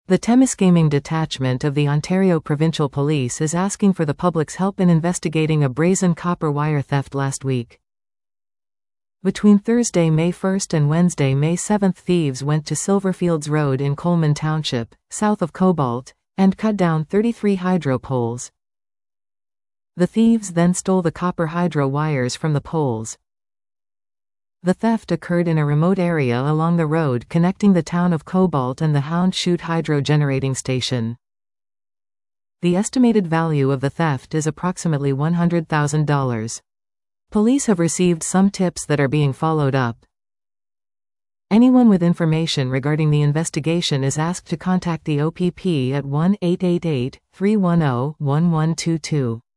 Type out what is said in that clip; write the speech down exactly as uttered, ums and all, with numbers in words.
The Temiskaming Detachment of the Ontario Provincial Police is asking for the public's help in investigating a brazen copper wire theft last week. Between Thursday, May first and Wednesday, May seventh, thieves went to Silverfields Road in Coleman Township, south of Cobalt, and cut down thirty-three hydro poles. The thieves then stole the copper hydro wires from the poles. The theft occurred in a remote area along the road connecting the town of Cobalt and the Hound Chute hydro generating station. The estimated value of the theft is approximately one hundred thousand dollars. Police have received some tips that are being followed up. Anyone with information regarding the investigation is asked to contact the O P P at one eight eight eight, three one zero, one one two two.